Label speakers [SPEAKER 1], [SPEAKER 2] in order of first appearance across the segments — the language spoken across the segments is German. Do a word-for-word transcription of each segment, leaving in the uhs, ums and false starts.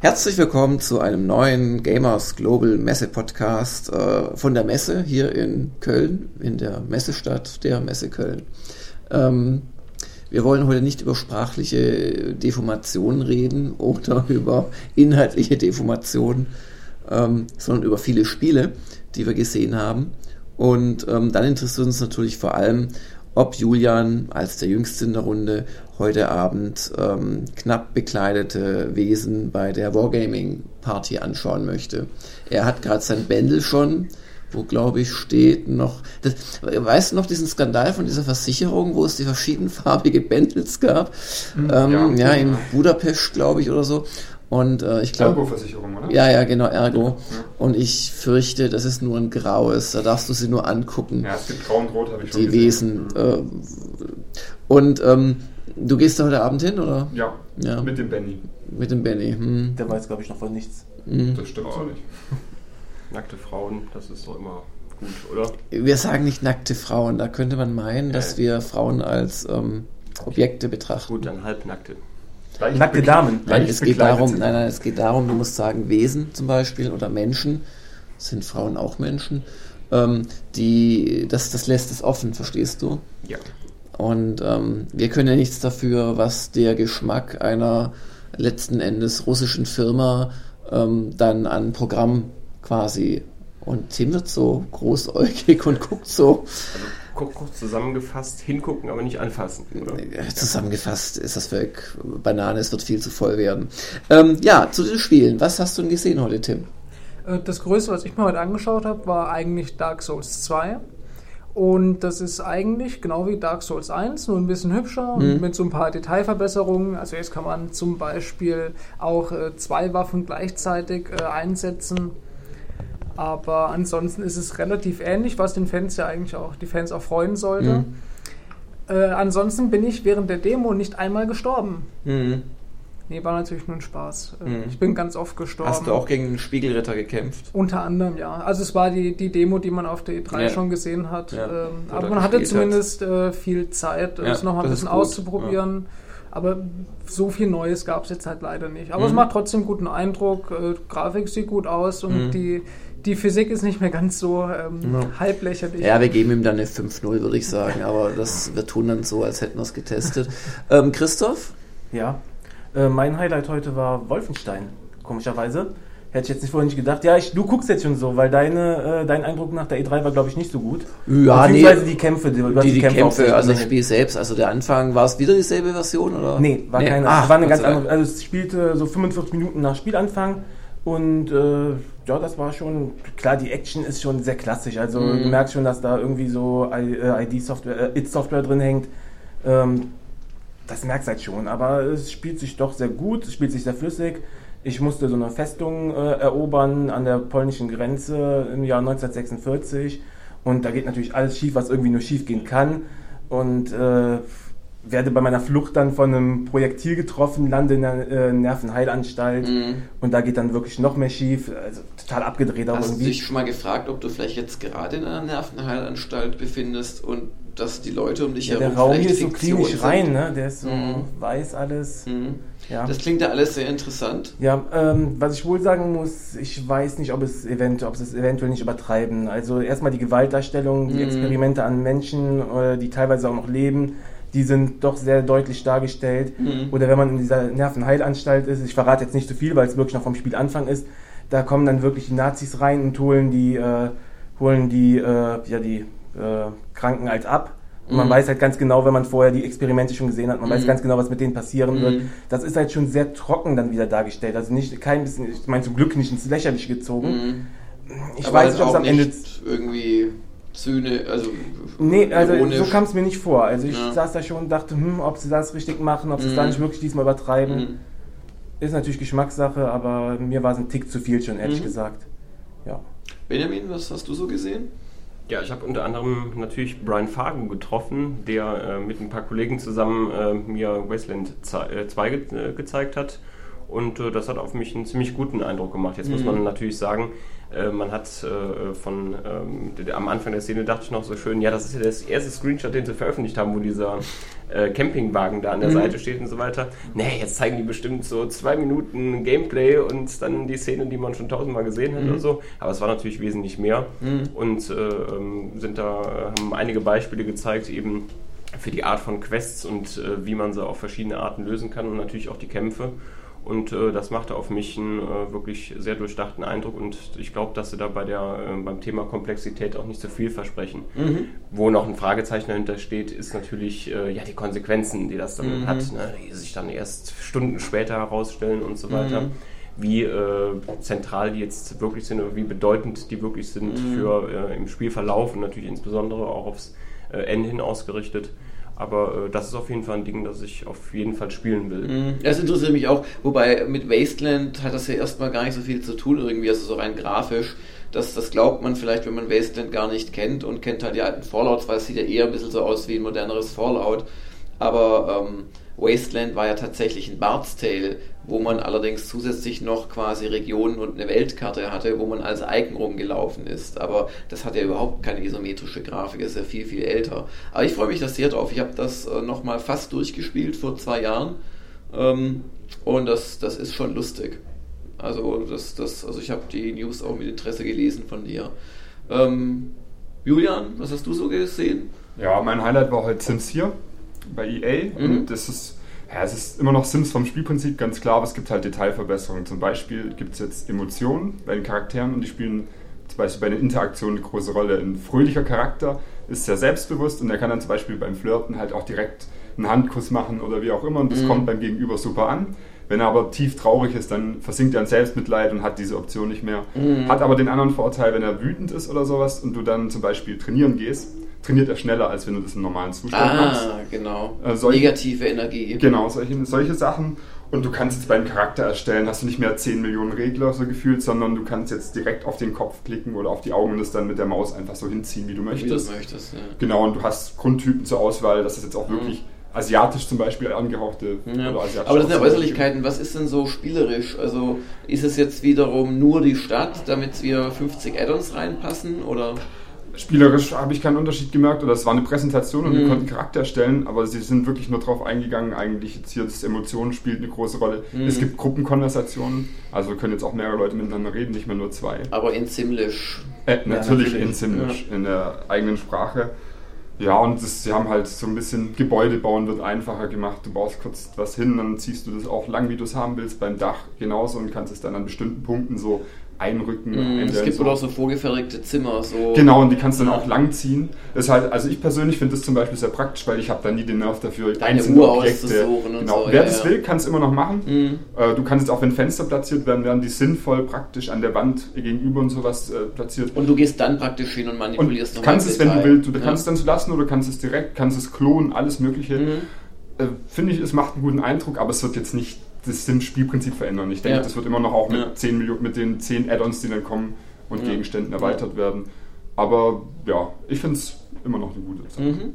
[SPEAKER 1] Herzlich willkommen zu einem neuen Gamers Global Messe Podcast äh, von der Messe hier in Köln, in der Messestadt der Messe Köln. Ähm, wir wollen heute nicht über sprachliche Deformationen reden oder über inhaltliche Deformationen, ähm, sondern über viele Spiele, die wir gesehen haben. Und ähm, dann interessiert uns natürlich vor allem, ob Julian als der Jüngste in der Runde heute Abend ähm, knapp bekleidete Wesen bei der Wargaming-Party anschauen möchte. Er hat gerade sein Bändel schon, wo, glaube ich, steht noch... Das, weißt du noch diesen Skandal von dieser Versicherung, wo es die verschiedenfarbige Bändels gab? Mhm, ähm, ja, ja, in Budapest, glaube ich, oder so. Und äh, ich glaube...
[SPEAKER 2] Ergo-Versicherung, oder?
[SPEAKER 1] Ja, ja, genau, Ergo. Ja. Und ich fürchte, das ist nur ein graues. Da darfst du sie nur angucken.
[SPEAKER 2] Ja, es gibt grau und rot, habe ich schon
[SPEAKER 1] die
[SPEAKER 2] gesehen.
[SPEAKER 1] Wesen. Äh, und ähm, du gehst da heute Abend hin, oder?
[SPEAKER 2] Ja, ja. mit dem Benny.
[SPEAKER 1] Mit dem Benny. Hm.
[SPEAKER 3] Der weiß, glaube ich, noch von nichts.
[SPEAKER 2] Hm. Das stimmt auch nicht.
[SPEAKER 4] Nackte Frauen, das ist doch immer gut, oder?
[SPEAKER 1] Wir sagen nicht nackte Frauen. Da könnte man meinen, ja, dass wir Frauen als ähm, Objekte betrachten.
[SPEAKER 4] Gut, dann halbnackte.
[SPEAKER 3] Leicht nackte Damen.
[SPEAKER 1] Nein, es geht darum, nein, nein, es geht darum, du musst sagen Wesen zum Beispiel oder Menschen, sind Frauen auch Menschen, ähm, die, das, das lässt es offen, verstehst du?
[SPEAKER 4] Ja.
[SPEAKER 1] Und ähm, wir können ja nichts dafür, was der Geschmack einer letzten Endes russischen Firma ähm, dann an Programm quasi, und Tim wird so großäugig und guckt so.
[SPEAKER 4] Also kurz zusammengefasst, hingucken, aber nicht anfassen, oder?
[SPEAKER 1] Zusammengefasst ist das völlig Banane, es wird viel zu voll werden. Ähm, ja, zu den Spielen. Was hast du denn gesehen heute, Tim?
[SPEAKER 5] Das Größte, was ich mir heute angeschaut habe, war eigentlich Dark Souls zwei. Und das ist eigentlich genau wie Dark Souls eins, nur ein bisschen hübscher und mhm. mit so ein paar Detailverbesserungen. Also jetzt kann man zum Beispiel auch äh, zwei Waffen gleichzeitig äh, einsetzen. Aber ansonsten ist es relativ ähnlich, was den Fans ja eigentlich auch, die Fans auch freuen sollte. Mhm. Äh, ansonsten bin ich während der Demo nicht einmal gestorben. Mhm. Nee, war natürlich nur ein Spaß. Äh, mhm. Ich bin ganz oft gestorben.
[SPEAKER 1] Hast du auch gegen den Spiegelritter gekämpft?
[SPEAKER 5] Unter anderem, ja. Also es war die, die Demo, die man auf der E drei ja. schon gesehen hat. Ja. Ähm, aber man hatte zumindest äh, viel Zeit, ja, es nochmal ein bisschen auszuprobieren. Ja. Aber so viel Neues gab es jetzt halt leider nicht. Aber mhm. es macht trotzdem guten Eindruck. Äh, Grafik sieht gut aus und mhm. die... Die Physik ist nicht mehr ganz so ähm, ja. halblächerlich.
[SPEAKER 1] Ja, wir geben ihm dann eine fünf null, würde ich sagen. Aber das, wir tun dann so, als hätten wir es getestet. ähm, Christoph?
[SPEAKER 3] Ja, äh, mein Highlight heute war Wolfenstein, komischerweise. Hätte ich jetzt nicht vorher nicht gedacht. Ja, ich, du guckst jetzt schon so, weil deine, äh, dein Eindruck nach der E drei war, glaube ich, nicht so gut.
[SPEAKER 1] Ja,
[SPEAKER 3] beziehungsweise
[SPEAKER 1] nee,
[SPEAKER 3] die Kämpfe. Die,
[SPEAKER 1] die, die, die Kämpfe, Kämpfe also das Spiel selbst, also der Anfang, war es wieder dieselbe Version? Oder?
[SPEAKER 3] Nee, war nee. keine. Ach, war eine ganz andere. Also es spielte so fünfundvierzig Minuten nach Spielanfang. Und äh, ja, das war schon, klar, die Action ist schon sehr klassisch. Also mhm. du merkst schon, dass da irgendwie so I D-Software, äh, It-Software drin hängt. Ähm, das merkst du halt schon. Aber es spielt sich doch sehr gut, es spielt sich sehr flüssig. Ich musste so eine Festung äh, erobern an der polnischen Grenze im Jahr neunzehnhundertsechsundvierzig. Und da geht natürlich alles schief, was irgendwie nur schief gehen kann. Und äh, werde bei meiner Flucht dann von einem Projektil getroffen, lande in einer äh, Nervenheilanstalt mhm. und da geht dann wirklich noch mehr schief, also total abgedreht auch
[SPEAKER 1] Hast
[SPEAKER 3] irgendwie.
[SPEAKER 1] Hast du dich schon mal gefragt, ob du vielleicht jetzt gerade in einer Nervenheilanstalt befindest und dass die Leute um dich
[SPEAKER 3] ja,
[SPEAKER 1] herum
[SPEAKER 3] der Raum
[SPEAKER 1] vielleicht
[SPEAKER 3] hier ist so
[SPEAKER 1] Fiktion
[SPEAKER 3] klinisch
[SPEAKER 1] sind?
[SPEAKER 3] rein, ne? Der ist so
[SPEAKER 1] mhm.
[SPEAKER 3] weiß alles. Mhm. Ja.
[SPEAKER 1] Das klingt ja alles sehr interessant.
[SPEAKER 3] Ja, ähm, was ich wohl sagen muss, ich weiß nicht, ob es eventuell, ob es eventuell nicht übertreiben. Also erstmal die Gewaltdarstellung, die mhm. Experimente an Menschen, äh, die teilweise auch noch leben, die sind doch sehr deutlich dargestellt. Mhm. Oder wenn man in dieser Nervenheilanstalt ist, ich verrate jetzt nicht so viel, weil es wirklich noch vom Spielanfang ist, da kommen dann wirklich die Nazis rein und holen die, äh, holen die, äh, ja, die äh, Kranken halt ab. Und man mhm. weiß halt ganz genau, wenn man vorher die Experimente schon gesehen hat, man mhm. weiß ganz genau, was mit denen passieren mhm. wird. Das ist halt schon sehr trocken dann wieder dargestellt. Also nicht kein bisschen, ich meine zum Glück nicht ins Lächerliche gezogen.
[SPEAKER 1] Mhm.
[SPEAKER 3] Ich
[SPEAKER 1] Aber
[SPEAKER 3] weiß nicht, ob es am Ende
[SPEAKER 1] irgendwie Züne, also
[SPEAKER 3] nee, also ironisch. So kam es mir nicht vor. Also ich
[SPEAKER 1] ja.
[SPEAKER 3] saß da schon und dachte, hm, ob sie das richtig machen, ob sie es
[SPEAKER 1] mhm.
[SPEAKER 3] da nicht wirklich diesmal übertreiben.
[SPEAKER 1] Mhm.
[SPEAKER 3] Ist natürlich Geschmackssache, aber mir war es ein Tick zu viel schon, ehrlich mhm. gesagt. Ja.
[SPEAKER 1] Benjamin, was hast du so gesehen?
[SPEAKER 4] Ja, ich habe unter anderem natürlich Brian Fargo getroffen, der äh, mit ein paar Kollegen zusammen äh, mir Wasteland zwei ge- äh, gezeigt hat. Und äh, das hat auf mich einen ziemlich guten Eindruck gemacht. Jetzt mhm. muss man natürlich sagen, äh, man hat äh, von, ähm, am Anfang der Szene dachte ich noch so schön, ja, das ist ja das erste Screenshot, den sie veröffentlicht haben, wo dieser äh, Campingwagen da an der mhm. Seite steht und so weiter. Nee, jetzt zeigen die bestimmt so zwei Minuten Gameplay und dann die Szene, die man schon tausendmal gesehen hat mhm. oder so. Aber es war natürlich wesentlich mehr mhm. und äh, ähm, sind da, haben einige Beispiele gezeigt, eben für die Art von Quests und äh, wie man sie auf verschiedene Arten lösen kann und natürlich auch die Kämpfe. Und äh, das machte auf mich einen äh, wirklich sehr durchdachten Eindruck und ich glaube, dass sie da bei der, äh, beim Thema Komplexität auch nicht so viel versprechen. Mhm. Wo noch ein Fragezeichen dahinter steht, ist natürlich äh, ja, die Konsequenzen, die das dann mhm. hat, ne? Die sich dann erst Stunden später herausstellen und so weiter. Mhm. Wie äh, zentral die jetzt wirklich sind oder wie bedeutend die wirklich sind mhm. für äh, im Spielverlauf und natürlich insbesondere auch aufs äh, Ende hin ausgerichtet. Aber äh, das ist auf jeden Fall ein Ding, das ich auf jeden Fall spielen will.
[SPEAKER 1] Das interessiert mich auch, wobei mit Wasteland hat das ja erstmal gar nicht so viel zu tun irgendwie, also so rein grafisch. Das, das glaubt man vielleicht, wenn man Wasteland gar nicht kennt und kennt halt die alten Fallouts, weil es sieht ja eher ein bisschen so aus wie ein moderneres Fallout. Aber ähm, Wasteland war ja tatsächlich ein Bard's Tale, wo man allerdings zusätzlich noch quasi Regionen und eine Weltkarte hatte, wo man als Icon rumgelaufen ist. Aber das hat ja überhaupt keine isometrische Grafik, ist ja viel, viel älter. Aber ich freue mich da sehr drauf. Ich habe das äh, nochmal fast durchgespielt vor zwei Jahren ähm, und das, das ist schon lustig. Also, das, das, also ich habe die News auch mit Interesse gelesen von dir. Ähm, Julian, was hast du so gesehen?
[SPEAKER 2] Ja, mein Highlight war heute Sims vier bei E A mhm. und das ist Ja, es ist immer noch Sims vom Spielprinzip, ganz klar, aber es gibt halt Detailverbesserungen. Zum Beispiel gibt es jetzt Emotionen bei den Charakteren und die spielen zum Beispiel bei den Interaktionen eine große Rolle. Ein fröhlicher Charakter ist sehr selbstbewusst und der kann dann zum Beispiel beim Flirten halt auch direkt einen Handkuss machen oder wie auch immer und das mhm. kommt beim Gegenüber super an. Wenn er aber tief traurig ist, dann versinkt er in Selbstmitleid und hat diese Option nicht mehr. Mhm. Hat aber den anderen Vorteil, wenn er wütend ist oder sowas und du dann zum Beispiel trainieren gehst, trainiert er schneller, als wenn du das im normalen Zustand
[SPEAKER 1] ah,
[SPEAKER 2] machst.
[SPEAKER 1] Ah, genau.
[SPEAKER 2] Äh, solche,
[SPEAKER 1] Negative Energie.
[SPEAKER 2] Genau, solche, solche Sachen. Und du kannst jetzt beim Charakter erstellen, hast du nicht mehr zehn Millionen Regler so gefühlt, sondern du kannst jetzt direkt auf den Kopf klicken oder auf die Augen und das dann mit der Maus einfach so hinziehen, wie du möchtest.
[SPEAKER 1] Wie du möchtest, ja.
[SPEAKER 2] Genau, und du hast Grundtypen zur Auswahl, das ist jetzt auch mhm. wirklich asiatisch zum Beispiel angehauchte
[SPEAKER 1] ja.
[SPEAKER 2] oder asiatisch.
[SPEAKER 1] Aber das sind ja Äußerlichkeiten. Was ist denn so spielerisch? Also ist es jetzt wiederum nur die Stadt, damit wir fünfzig Add-ons reinpassen oder...
[SPEAKER 2] Spielerisch habe ich keinen Unterschied gemerkt, oder es war eine Präsentation und mhm. wir konnten Charakter erstellen, aber sie sind wirklich nur drauf eingegangen, eigentlich jetzt hier das Emotionen spielt eine große Rolle. Mhm. Es gibt Gruppenkonversationen, also können jetzt auch mehrere Leute miteinander reden, nicht mehr nur zwei.
[SPEAKER 1] Aber in Simlish.
[SPEAKER 2] Äh, natürlich, ja, natürlich in Simlish, ja. in der eigenen Sprache. Ja, und das, sie haben halt so ein bisschen Gebäude bauen wird einfacher gemacht. Du baust kurz was hin, dann ziehst du das auch lang, wie du es haben willst, beim Dach genauso und kannst es dann an bestimmten Punkten so einrücken.
[SPEAKER 1] Mm, es gibt so. Wohl auch so vorgefertigte Zimmer. So.
[SPEAKER 2] Genau, und die kannst du dann auch lang ziehen. Das ist halt, also ich persönlich finde das zum Beispiel sehr praktisch, weil ich habe da nie den Nerv dafür,
[SPEAKER 1] deine Uhr auszusuchen und
[SPEAKER 2] genau.
[SPEAKER 1] so.
[SPEAKER 2] Wer
[SPEAKER 1] ja,
[SPEAKER 2] das
[SPEAKER 1] ja.
[SPEAKER 2] will, kann es immer noch machen. Mm. Du kannst es auch, wenn Fenster platziert werden, werden die sinnvoll praktisch an der Wand gegenüber und sowas äh, platziert.
[SPEAKER 1] Und du gehst dann praktisch hin und manipulierst
[SPEAKER 2] und kannst es, wenn du willst, du ja. kannst es dann so lassen oder kannst es direkt, kannst es klonen, alles mögliche. Mm. Äh, finde ich, es macht einen guten Eindruck, aber es wird jetzt nicht das Sims-Spielprinzip verändern. Ich denke, ja. das wird immer noch auch mit, ja. zehn Millionen, mit den zehn Add-ons, die dann kommen und ja. Gegenständen erweitert ja. werden. Aber ja, ich finde es immer noch eine gute Sache. Mhm.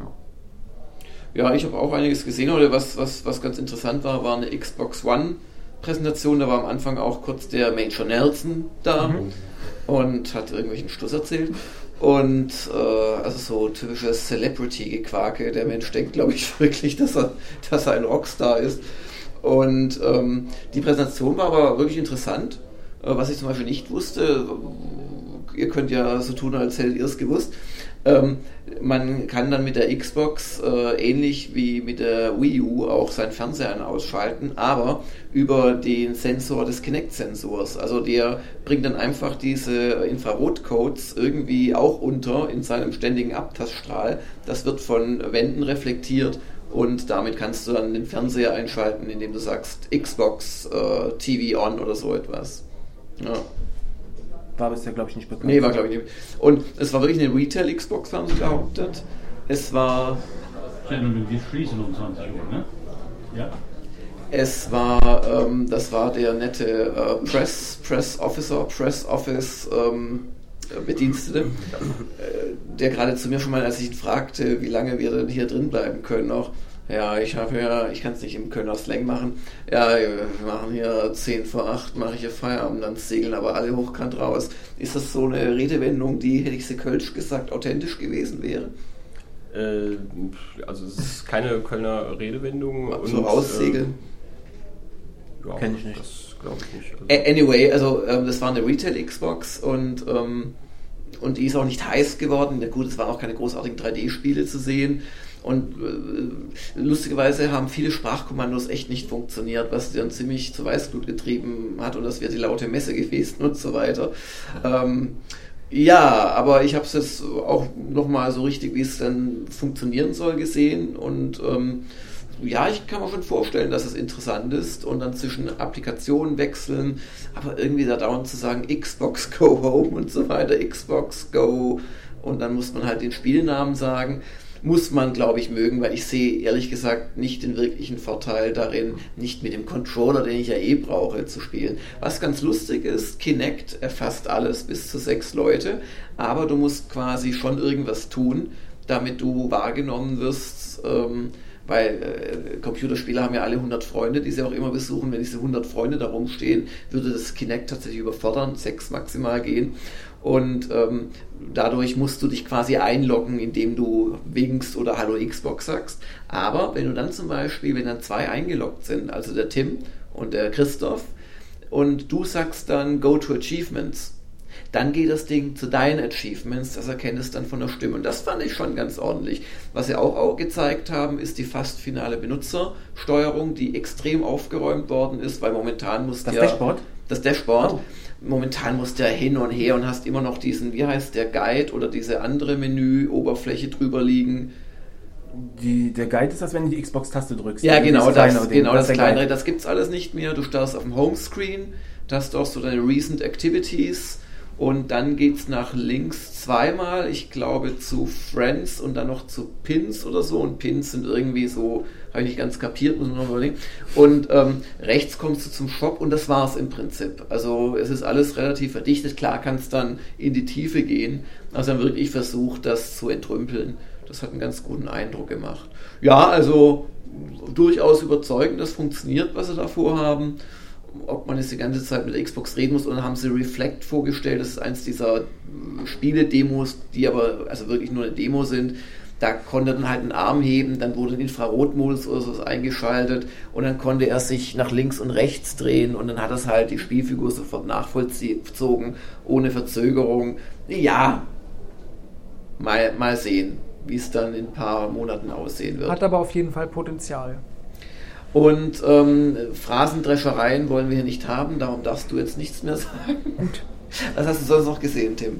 [SPEAKER 1] Ja. ja, ich habe auch einiges gesehen. Oder was, was, was ganz interessant war, war eine Xbox One-Präsentation. Da war am Anfang auch kurz der Major Nelson da mhm. und hat irgendwelchen Stuss erzählt. Und äh, also so typisches Celebrity-Gequake. Der Mensch denkt, glaube ich, wirklich, dass er, dass er ein Rockstar ist. Und ähm, die Präsentation war aber wirklich interessant. Äh, was ich zum Beispiel nicht wusste, ihr könnt ja so tun, als hättet ihr es gewusst, ähm, man kann dann mit der Xbox äh, ähnlich wie mit der Wii U auch seinen Fernseher an- ausschalten, aber über den Sensor des Kinect-Sensors. Also der bringt dann einfach diese Infrarotcodes irgendwie auch unter in seinem ständigen Abtaststrahl. Das wird von Wänden reflektiert. Und damit kannst du dann den Fernseher einschalten, indem du sagst Xbox äh, T V on oder so etwas. Ja.
[SPEAKER 3] War bisher, glaube ich, nicht bekannt.
[SPEAKER 1] Nee, war, glaube ich, nicht. Und es war wirklich eine Retail-Xbox, haben sie behauptet. Es war...
[SPEAKER 6] Ja, wir schließen um zwanzig Uhr, ne? Ja.
[SPEAKER 1] Es war, ähm, das war der nette äh, Press, Press Officer, Press Office ähm, Bedienstete, äh, der gerade zu mir schon mal, als ich ihn fragte, wie lange wir denn hier drin bleiben können, auch Ja, ich habe ja, ich kann es nicht im Kölner Slang machen. Ja, wir machen hier zehn vor acht, mache ich hier Feierabend, dann segeln aber alle hochkant raus. Ist das so eine Redewendung, die, hätte ich sie Kölsch gesagt, authentisch gewesen wäre?
[SPEAKER 4] Äh, also es ist keine Kölner Redewendung.
[SPEAKER 1] So raussegeln?
[SPEAKER 4] Äh, ja,
[SPEAKER 3] kenn ich nicht.
[SPEAKER 4] Das glaube ich nicht. Also
[SPEAKER 1] Anyway, also ähm, das war eine Retail-Xbox und ähm, und die ist auch nicht heiß geworden. Ja, gut, es waren auch keine großartigen drei D-Spiele zu sehen. Und äh, lustigerweise haben viele Sprachkommandos echt nicht funktioniert, was dann ziemlich zu Weißglut getrieben hat und das wäre die laute Messe gewesen und so weiter. Ähm, ja, aber ich habe es jetzt auch nochmal so richtig, wie es dann funktionieren soll, gesehen und ähm, ja, ich kann mir schon vorstellen, dass es interessant ist und dann zwischen Applikationen wechseln, aber irgendwie da dauernd zu sagen Xbox Go Home und so weiter, Xbox Go und dann muss man halt den Spielnamen sagen. Muss man, glaube ich, mögen, weil ich sehe, ehrlich gesagt, nicht den wirklichen Vorteil darin, nicht mit dem Controller, den ich ja eh brauche, zu spielen. Was ganz lustig ist, Kinect erfasst alles bis zu sechs Leute, aber du musst quasi schon irgendwas tun, damit du wahrgenommen wirst, ähm, weil äh, Computerspieler haben ja alle hundert Freunde, die sie auch immer besuchen. Wenn diese hundert Freunde da rumstehen, würde das Kinect tatsächlich überfordern, sechs maximal gehen. Und ähm, dadurch musst du dich quasi einloggen, indem du winkst oder Hallo Xbox sagst. Aber wenn du dann zum Beispiel, wenn dann zwei eingeloggt sind, also der Tim und der Christoph, und du sagst dann Go to Achievements, dann geht das Ding zu deinen Achievements, das erkennt es dann von der Stimme. Und das fand ich schon ganz ordentlich. Was sie auch, auch gezeigt haben, ist die fast finale Benutzersteuerung, die extrem aufgeräumt worden ist, weil momentan muss
[SPEAKER 3] das
[SPEAKER 1] der...
[SPEAKER 3] Dashboard?
[SPEAKER 1] Das Dashboard.
[SPEAKER 3] Oh.
[SPEAKER 1] Momentan musst du ja hin und her und hast immer noch diesen, wie heißt der, Guide oder diese andere Menü-Oberfläche drüber liegen.
[SPEAKER 3] Die, der Guide ist das, wenn du die Xbox-Taste drückst.
[SPEAKER 1] Ja, genau, das,
[SPEAKER 3] das,
[SPEAKER 1] genau, das,
[SPEAKER 3] das
[SPEAKER 1] kleinere, das gibt's alles nicht mehr. Du startest auf dem Homescreen, da hast du auch so deine Recent Activities und dann geht's nach links zweimal, ich glaube zu Friends und dann noch zu Pins oder so und Pins sind irgendwie so, habe ich nicht ganz kapiert, muss man noch überlegen. Und ähm, rechts kommst du zum Shop und das war's im Prinzip. Also es ist alles relativ verdichtet, klar kannst dann in die Tiefe gehen, also dann wirklich versucht, das zu entrümpeln. Das hat einen ganz guten Eindruck gemacht. Ja, also durchaus überzeugend, das funktioniert, was sie da vorhaben. Ob man jetzt die ganze Zeit mit der Xbox reden muss, oder haben sie Reflect vorgestellt, das ist eins dieser Spiele-Demos, die aber also wirklich nur eine Demo sind. Da konnte er dann halt einen Arm heben, dann wurde ein Infrarotmodus oder so eingeschaltet und dann konnte er sich nach links und rechts drehen und dann hat das halt die Spielfigur sofort nachvollzogen, ohne Verzögerung. Ja, mal, mal sehen, wie es dann in ein paar Monaten aussehen wird.
[SPEAKER 5] Hat aber auf jeden Fall Potenzial.
[SPEAKER 1] Und ähm, Phrasendreschereien wollen wir hier nicht haben, darum darfst du jetzt nichts mehr sagen.
[SPEAKER 5] Gut.
[SPEAKER 1] Was hast du sonst noch gesehen, Tim?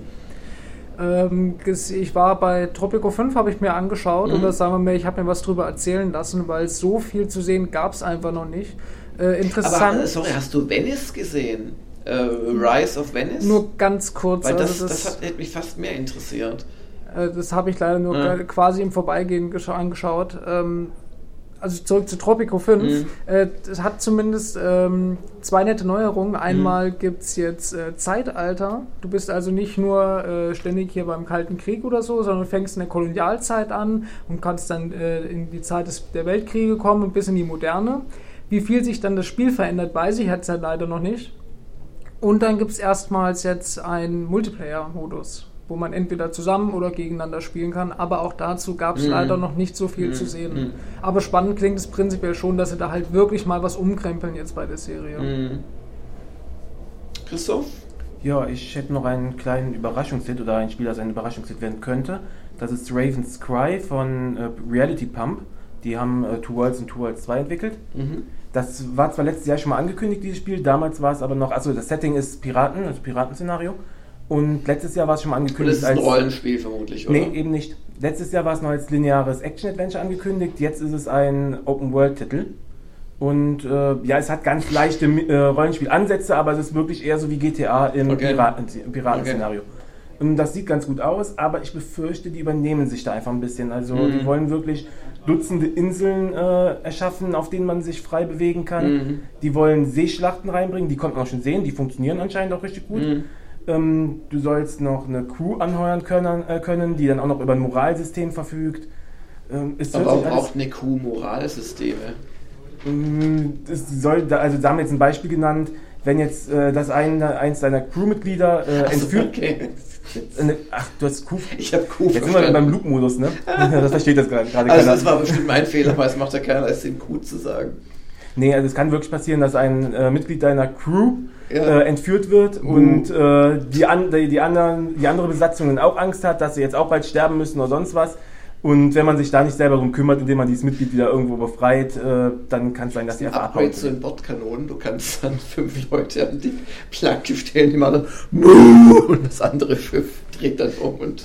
[SPEAKER 5] Ähm, ich war bei Tropico fünf, habe ich mir angeschaut, mhm. oder sagen wir mal, ich habe mir was drüber erzählen lassen, weil so viel zu sehen gab es einfach noch nicht. Äh, interessant.
[SPEAKER 1] Aber, sorry, hast du Venice gesehen? Äh, Rise of Venice?
[SPEAKER 5] Nur ganz kurz.
[SPEAKER 1] Weil das,
[SPEAKER 5] also
[SPEAKER 1] das, das hat, hätte mich fast mehr interessiert.
[SPEAKER 5] Äh, das habe ich leider nur ja. quasi im Vorbeigehen gescha- angeschaut. Ähm, Also zurück zu Tropico fünf. Mhm. Äh, es hat zumindest ähm, zwei nette Neuerungen. Einmal mhm. gibt es jetzt äh, Zeitalter. Du bist also nicht nur äh, ständig hier beim Kalten Krieg oder so, sondern du fängst in der Kolonialzeit an und kannst dann äh, in die Zeit des, der Weltkriege kommen und bis in die Moderne. Wie viel sich dann das Spiel verändert, weiß ich jetzt halt leider noch nicht. Und dann gibt es erstmals jetzt einen Multiplayer-Modus, wo man entweder zusammen oder gegeneinander spielen kann, aber auch dazu gab es mm. leider noch nicht so viel mm. zu sehen. Mm. Aber spannend klingt es prinzipiell schon, dass sie da halt wirklich mal was umkrempeln jetzt bei der Serie.
[SPEAKER 1] Mm. Christoph?
[SPEAKER 3] Ja, ich hätte noch einen kleinen Überraschungshit oder ein Spiel, das ein Überraschungshit werden könnte. Das ist Raven's Cry von äh, Reality Pump. Die haben äh, Two Worlds und Two Worlds zwei entwickelt. Mhm. Das war zwar letztes Jahr schon mal angekündigt, dieses Spiel, damals war es aber noch, also das Setting ist Piraten, also Piratenszenario. Und letztes Jahr war es schon mal angekündigt.
[SPEAKER 1] Und das ist ein als, Rollenspiel vermutlich, oder?
[SPEAKER 3] Nee, eben nicht. Letztes Jahr war es noch als lineares Action-Adventure angekündigt, jetzt ist es ein Open-World-Titel. Und äh, ja, es hat ganz leichte äh, Rollenspielansätze, aber es ist wirklich eher so wie G T A im
[SPEAKER 1] okay.
[SPEAKER 3] Piraten, Piratenszenario.
[SPEAKER 1] Okay.
[SPEAKER 3] Und das sieht ganz gut aus, aber ich befürchte, die übernehmen sich da einfach ein bisschen. Also
[SPEAKER 1] mhm.
[SPEAKER 3] die wollen wirklich Dutzende Inseln äh, erschaffen, auf denen man sich frei bewegen kann. Mhm. Die wollen Seeschlachten reinbringen, die konnte man auch schon sehen, die funktionieren anscheinend auch richtig gut. Mhm. Ähm, du sollst noch eine Crew anheuern können, äh, können, die dann auch noch über ein Moralsystem verfügt. Ähm, es
[SPEAKER 1] Aber
[SPEAKER 3] hört
[SPEAKER 1] auch
[SPEAKER 3] sich alles-
[SPEAKER 1] braucht eine Kuh Moralsysteme.
[SPEAKER 3] Es soll, da- also da haben wir jetzt ein Beispiel genannt, wenn jetzt äh, das ein, eins deiner Crewmitglieder äh,
[SPEAKER 1] Ach so,
[SPEAKER 3] entführt...
[SPEAKER 1] okay.
[SPEAKER 3] Äh, ach, du hast Kuh...
[SPEAKER 1] Ich habe Kuh
[SPEAKER 3] Jetzt sind wir
[SPEAKER 1] verstanden.
[SPEAKER 3] beim Loop-Modus, ne? Das versteht das gerade gerade
[SPEAKER 1] Also
[SPEAKER 3] keiner.
[SPEAKER 1] das war bestimmt mein Fehler, weil es macht ja keiner Sinn, Kuh zu sagen.
[SPEAKER 3] Nee, also es kann wirklich passieren, dass ein äh, Mitglied deiner Crew
[SPEAKER 1] Ja.
[SPEAKER 3] äh, entführt wird
[SPEAKER 1] Uh.
[SPEAKER 3] und äh, die, an, die, die, anderen, die andere Besatzung dann auch Angst hat, dass sie jetzt auch bald sterben müssen oder sonst was. Und wenn man sich da nicht selber drum kümmert, indem man dieses Mitglied wieder irgendwo befreit, äh, dann kann es sein, dass die einfach abhauen.
[SPEAKER 1] Upgrade zu den Bordkanonen, du kannst dann fünf Leute an die Planke stellen, die machen dann und das andere Schiff dreht dann um und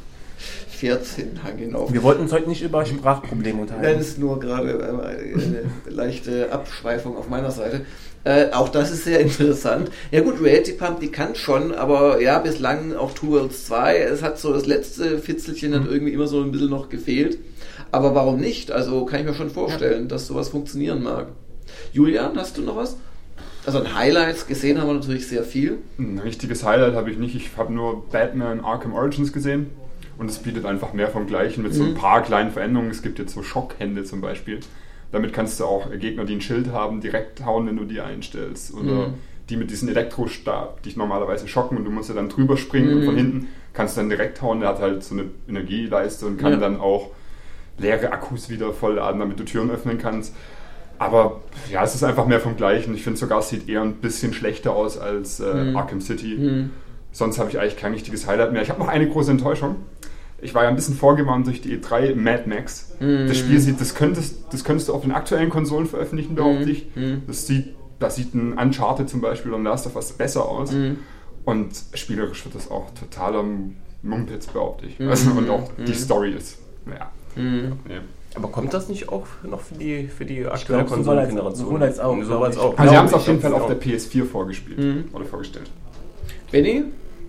[SPEAKER 1] fährt den Hang hinauf.
[SPEAKER 3] Wir wollten uns heute nicht über Sprachprobleme
[SPEAKER 1] Nein,
[SPEAKER 3] unterhalten.
[SPEAKER 1] ist nur gerade äh, eine leichte Abschweifung auf meiner Seite. Äh, auch das ist sehr interessant. Ja gut, Reality Pump, die kann schon, aber ja, bislang auch Two Worlds zwei, es hat so das letzte Fitzelchen hat irgendwie immer so ein bisschen noch gefehlt. Aber warum nicht? Also kann ich mir schon vorstellen, dass sowas funktionieren mag. Julian, hast du noch was? Also an Highlights gesehen haben wir natürlich sehr viel.
[SPEAKER 2] Ein richtiges Highlight habe ich nicht. Ich habe nur Batman Arkham Origins gesehen. Und es bietet einfach mehr vom Gleichen mit so ein paar kleinen Veränderungen. Es gibt jetzt so Schockhände zum Beispiel. Damit kannst du auch Gegner, die ein Schild haben, direkt hauen, wenn du die einstellst. Oder
[SPEAKER 1] Mhm.
[SPEAKER 2] die mit diesem Elektrostab dich normalerweise schocken und du musst ja dann drüber springen
[SPEAKER 1] Mhm.
[SPEAKER 2] und von hinten kannst du dann direkt hauen. Der hat halt so eine Energieleiste und kann
[SPEAKER 1] Ja.
[SPEAKER 2] dann auch leere Akkus wieder vollladen, damit du Türen öffnen kannst. Aber ja, es ist einfach mehr vom Gleichen. Ich finde sogar, es sieht eher ein bisschen schlechter aus als äh,
[SPEAKER 1] Mhm.
[SPEAKER 2] Arkham City.
[SPEAKER 1] Mhm.
[SPEAKER 2] Sonst habe ich eigentlich kein richtiges Highlight mehr. Ich habe noch eine große Enttäuschung. Ich war ja ein bisschen vorgewarnt durch die E drei, Mad Max.
[SPEAKER 1] Mm.
[SPEAKER 2] Das Spiel sieht, das könntest, das könntest du auf den aktuellen Konsolen veröffentlichen, behaupte
[SPEAKER 1] Mm.
[SPEAKER 2] ich.
[SPEAKER 1] Mm.
[SPEAKER 2] Das sieht, das sieht ein Uncharted zum Beispiel und Last of Us besser aus.
[SPEAKER 1] Mm.
[SPEAKER 2] Und spielerisch wird das auch totaler Mumpitz, behaupte ich.
[SPEAKER 1] Mm.
[SPEAKER 2] Also, und auch
[SPEAKER 1] Mm.
[SPEAKER 2] die Story ist, naja.
[SPEAKER 1] Mhm.
[SPEAKER 2] Nee.
[SPEAKER 4] Aber kommt das nicht auch noch für die, für die aktuelle
[SPEAKER 3] glaub, sowohl als-
[SPEAKER 4] Konsolengeneration?
[SPEAKER 3] sowohl als auch,
[SPEAKER 4] Sowohl
[SPEAKER 3] glaub
[SPEAKER 4] als
[SPEAKER 3] ich.
[SPEAKER 4] auch.
[SPEAKER 2] Also sie
[SPEAKER 4] Glaub
[SPEAKER 2] haben es
[SPEAKER 4] ich,
[SPEAKER 2] auf jeden Fall
[SPEAKER 4] glaub
[SPEAKER 2] auf
[SPEAKER 4] ich
[SPEAKER 2] der P S vier vorgespielt
[SPEAKER 1] Mhm.
[SPEAKER 2] oder vorgestellt.
[SPEAKER 1] Benni?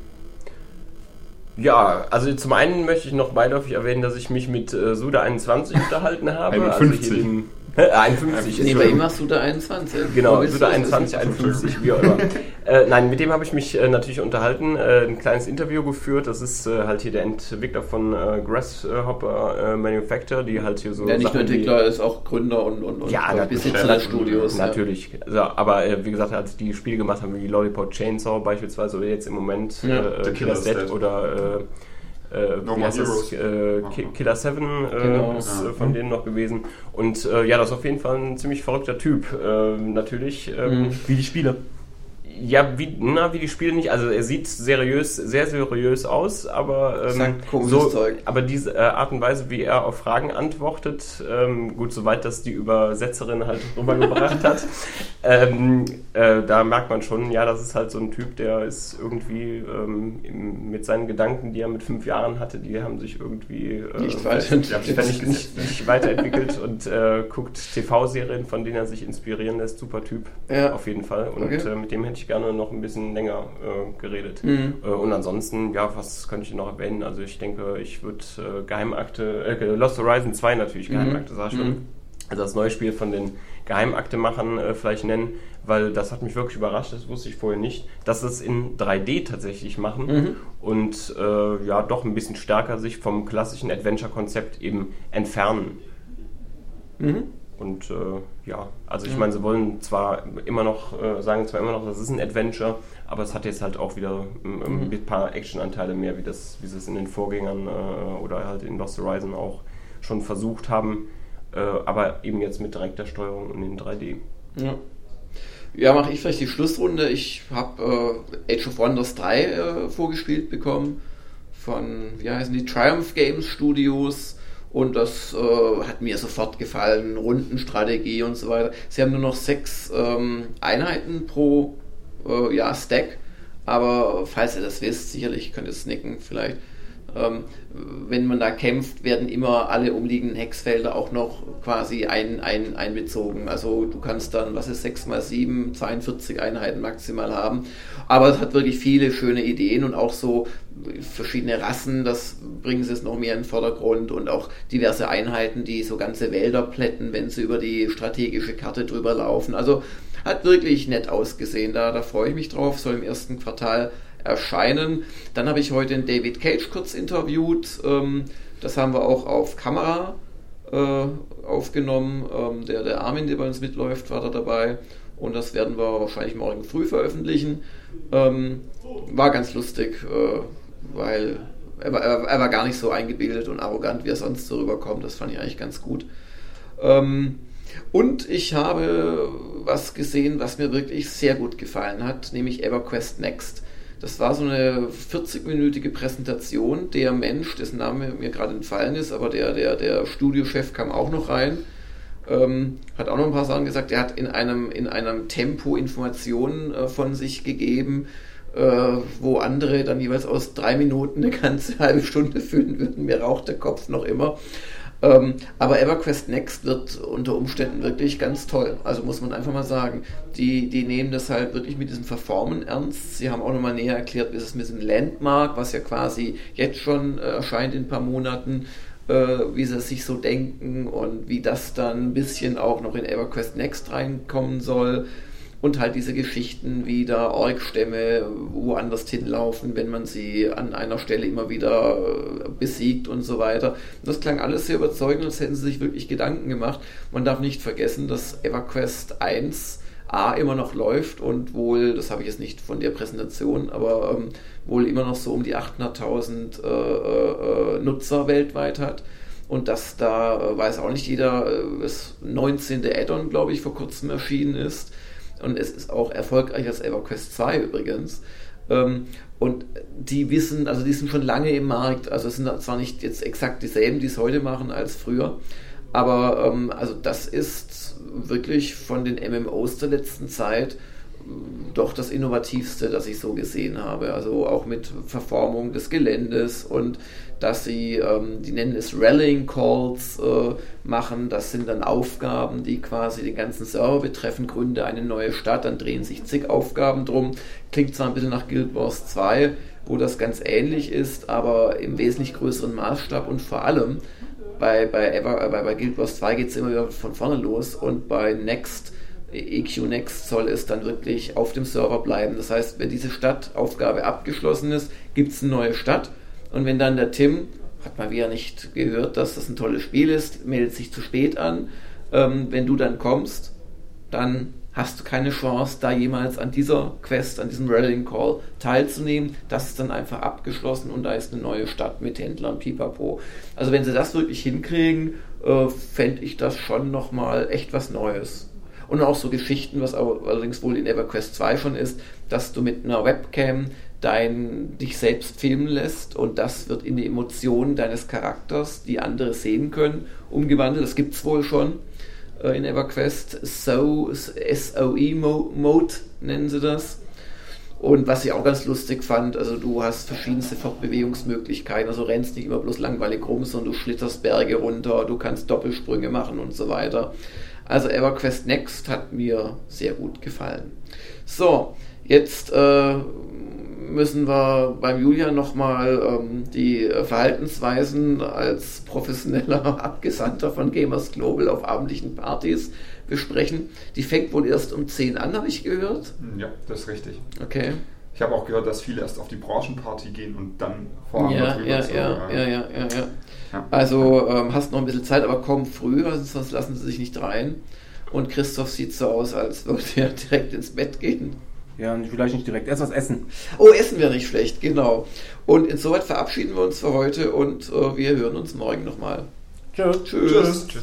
[SPEAKER 4] Ja, also zum einen möchte ich noch beiläufig erwähnen, dass ich mich mit äh, Suda einundzwanzig unterhalten habe.
[SPEAKER 2] einundfünfzig.
[SPEAKER 4] Also hier dem, äh, einundfünfzig.
[SPEAKER 1] Nee, bei ihm machst du da einundzwanzig.
[SPEAKER 4] Genau,
[SPEAKER 1] Wo bist
[SPEAKER 4] Suda
[SPEAKER 1] du?
[SPEAKER 4] einundzwanzig, einundfünfzig, wie auch immer. äh, nein, mit dem habe ich mich äh, natürlich unterhalten, äh, ein kleines Interview geführt. Das ist äh, halt hier der Entwickler von äh, Grasshopper äh, Manufacture, die halt hier so.
[SPEAKER 1] Der nicht nur
[SPEAKER 4] Sachen wie-
[SPEAKER 1] Entwickler, ist auch Gründer und, und, und
[SPEAKER 4] Ja, natürlich.
[SPEAKER 1] Besitzer des Studios.
[SPEAKER 4] Natürlich, also, aber äh, wie gesagt, als die Spiele gemacht haben, wie Lollipop Chainsaw beispielsweise oder jetzt im Moment
[SPEAKER 1] Ja.
[SPEAKER 4] äh,
[SPEAKER 2] The
[SPEAKER 4] Killer
[SPEAKER 2] Killer's
[SPEAKER 4] Set
[SPEAKER 2] Dead.
[SPEAKER 4] oder äh, äh,
[SPEAKER 2] No
[SPEAKER 4] wie
[SPEAKER 2] More
[SPEAKER 4] heißt das?
[SPEAKER 2] Heroes.
[SPEAKER 4] Äh, Ki- Killer seven äh,
[SPEAKER 1] Genau.
[SPEAKER 4] ist
[SPEAKER 2] Ja.
[SPEAKER 4] äh, von denen noch gewesen. Und äh, ja, das ist auf jeden Fall ein ziemlich verrückter Typ. Äh, natürlich. Ähm,
[SPEAKER 1] Mhm.
[SPEAKER 3] Wie die Spiele.
[SPEAKER 4] Ja, wie, na, wie die Spiele nicht. Also er sieht seriös, sehr seriös aus, aber ähm,
[SPEAKER 1] Sagt komisches
[SPEAKER 4] so,
[SPEAKER 1] Zeug.
[SPEAKER 4] aber diese äh, Art und Weise, wie er auf Fragen antwortet, ähm, gut, soweit das die Übersetzerin halt rübergebracht hat, ähm, äh, da merkt man schon, ja, das ist halt so ein Typ, der ist irgendwie ähm, im, mit seinen Gedanken, die er mit fünf Jahren hatte, die haben sich irgendwie äh,
[SPEAKER 1] Nicht weiterentwickelt.
[SPEAKER 4] nicht, nicht, nicht weiterentwickelt und äh, guckt T V-Serien, von denen er sich inspirieren lässt. Super Typ,
[SPEAKER 1] Ja.
[SPEAKER 4] auf jeden Fall. Und
[SPEAKER 1] Okay.
[SPEAKER 4] äh, mit dem hätte ich gerne noch ein bisschen länger äh, geredet.
[SPEAKER 1] Mhm.
[SPEAKER 4] Äh, und ansonsten, ja, was könnte ich noch erwähnen? Also ich denke, ich würde äh, Geheimakte, äh, Lost Horizon zwei natürlich,
[SPEAKER 1] Mhm.
[SPEAKER 4] Geheimakte, sag ich schon.
[SPEAKER 1] Mhm.
[SPEAKER 4] Also das neue Spiel von den Geheimakte-Machern äh, vielleicht nennen, weil das hat mich wirklich überrascht, das wusste ich vorher nicht, dass es in drei D tatsächlich machen
[SPEAKER 1] Mhm.
[SPEAKER 4] und äh, ja, doch ein bisschen stärker sich vom klassischen Adventure-Konzept eben entfernen.
[SPEAKER 1] Mhm.
[SPEAKER 4] Und äh, ja, also ich meine, sie wollen zwar immer noch, äh, sagen zwar immer noch, das ist ein Adventure, aber es hat jetzt halt auch wieder ähm,
[SPEAKER 1] Mhm.
[SPEAKER 4] ein paar Actionanteile mehr, wie das, wie sie es in den Vorgängern äh, oder halt in Lost Horizon auch schon versucht haben, äh, aber eben jetzt mit direkter Steuerung und in drei D.
[SPEAKER 1] Ja, ja mache ich vielleicht die Schlussrunde. Ich habe äh, Age of Wonders drei äh, vorgespielt bekommen von, wie heißen die, Triumph Games Studios. Und das äh, hat mir sofort gefallen, Rundenstrategie und so weiter. Sie haben nur noch sechs ähm, Einheiten pro äh, ja, Stack, aber falls ihr das wisst, sicherlich könnt ihr es nicken vielleicht. Ähm, wenn man da kämpft, werden immer alle umliegenden Hexfelder auch noch quasi ein, ein, einbezogen. Also du kannst dann, was ist sechs mal sieben, zweiundvierzig Einheiten maximal haben. Aber es hat wirklich viele schöne Ideen und auch so verschiedene Rassen, das bringen sie es noch mehr in den Vordergrund und auch diverse Einheiten, die so ganze Wälder plätten, wenn sie über die strategische Karte drüber laufen. Also hat wirklich nett ausgesehen, da, da freue ich mich drauf, soll im ersten Quartal erscheinen. Dann habe ich heute den David Cage kurz interviewt, ähm, das haben wir auch auf Kamera äh, aufgenommen. Ähm, der, der Armin, der bei uns mitläuft, war da dabei. Und das werden wir wahrscheinlich morgen früh veröffentlichen. Ähm, war ganz lustig, äh, weil er war, er war gar nicht so eingebildet und arrogant, wie er sonst so rüberkommt. Das fand ich eigentlich ganz gut. Ähm, und ich habe was gesehen, was mir wirklich sehr gut gefallen hat, nämlich EverQuest Next. Das war so eine vierzig-minütige Präsentation. Der Mensch, dessen Name mir gerade entfallen ist, aber der, der, der Studiochef kam auch noch rein, ähm, hat auch noch ein paar Sachen gesagt. Er hat in einem, in einem Tempo Informationen äh, von sich gegeben, äh, wo andere dann jeweils aus drei Minuten eine ganze halbe Stunde füllen würden. Mir raucht der Kopf noch immer. Ähm, aber EverQuest Next wird unter Umständen wirklich ganz toll. Also muss man einfach mal sagen, die, die nehmen das halt wirklich mit diesem Verformen ernst. Sie haben auch nochmal näher erklärt, wie es mit diesem Landmark, was ja quasi jetzt schon äh, erscheint in ein paar Monaten, äh, wie sie es sich so denken und wie das dann ein bisschen auch noch in EverQuest Next reinkommen soll. Und halt diese Geschichten, wie da Ork-Stämme woanders hinlaufen, wenn man sie an einer Stelle immer wieder besiegt und so weiter. Das klang alles sehr überzeugend, als hätten sie sich wirklich Gedanken gemacht. Man darf nicht vergessen, dass EverQuest eins A immer noch läuft und wohl, das habe ich jetzt nicht von der Präsentation, aber ähm, wohl immer noch so um die achthunderttausend äh, äh, Nutzer weltweit hat. Und dass da, äh, weiß auch nicht jeder, äh, das neunzehnte Add-on, glaube ich, vor kurzem erschienen ist. Und es ist auch erfolgreicher als EverQuest zwei übrigens. Ähm, und die wissen, also die sind schon lange im Markt, also es sind zwar nicht jetzt exakt dieselben, die es heute machen als früher, aber ähm, also das ist wirklich von den M M Os der letzten Zeit doch das Innovativste, das ich so gesehen habe. Also auch mit Verformung des Geländes und dass sie, ähm, die nennen es Rallying Calls, äh, machen. Das sind dann Aufgaben, die quasi den ganzen Server betreffen. Gründe eine neue Stadt, dann drehen sich zig Aufgaben drum. Klingt zwar ein bisschen nach Guild Wars zwei, wo das ganz ähnlich ist, aber im wesentlich größeren Maßstab und vor allem bei, bei, Ever, äh, bei, bei Guild Wars zwei geht es immer wieder von vorne los und bei Next E Q Next soll es dann wirklich auf dem Server bleiben. Das heißt, wenn diese Stadtaufgabe abgeschlossen ist, gibt es eine neue Stadt. Und wenn dann der Tim, hat mal wieder nicht gehört, dass das ein tolles Spiel ist, meldet sich zu spät an. Ähm, wenn du dann kommst, dann hast du keine Chance, da jemals an dieser Quest, an diesem Rallying Call teilzunehmen. Das ist dann einfach abgeschlossen und da ist eine neue Stadt mit Händlern, pipapo. Also wenn sie das wirklich hinkriegen, äh, fände ich das schon nochmal echt was Neues. Und auch so Geschichten, was allerdings wohl in EverQuest zwei schon ist, dass du mit einer Webcam dein, dich selbst filmen lässt und das wird in die Emotionen deines Charakters, die andere sehen können, umgewandelt. Das gibt es wohl schon äh, in EverQuest. So, S O E-Mode nennen sie das. Und was ich auch ganz lustig fand, also du hast verschiedenste Fortbewegungsmöglichkeiten, also rennst nicht immer bloß langweilig rum, sondern du schlitterst Berge runter, du kannst Doppelsprünge machen und so weiter. Also EverQuest Next hat mir sehr gut gefallen. So, jetzt äh, müssen wir beim Julian nochmal ähm, die Verhaltensweisen als professioneller Abgesandter von Gamers Global auf abendlichen Partys besprechen. Die fängt wohl erst um zehn an, habe ich gehört.
[SPEAKER 2] Ja, das ist richtig.
[SPEAKER 1] Okay.
[SPEAKER 2] Ich habe auch gehört, dass viele erst auf die Branchenparty gehen und dann vor
[SPEAKER 1] ja,
[SPEAKER 2] drüber
[SPEAKER 1] ja,
[SPEAKER 2] zu.
[SPEAKER 1] Ja, ja, ja, ja, ja. Ja. Also ähm, hast noch ein bisschen Zeit, aber komm früh, sonst lassen sie sich nicht rein. Und Christoph sieht so aus, als würde er direkt ins Bett gehen.
[SPEAKER 3] Ja, und vielleicht nicht direkt. Erst was essen.
[SPEAKER 1] Oh, essen wäre nicht schlecht, genau. Und insoweit verabschieden wir uns für heute und äh, wir hören uns morgen nochmal.
[SPEAKER 3] Tschüss.
[SPEAKER 1] Tschüss. Tschüss.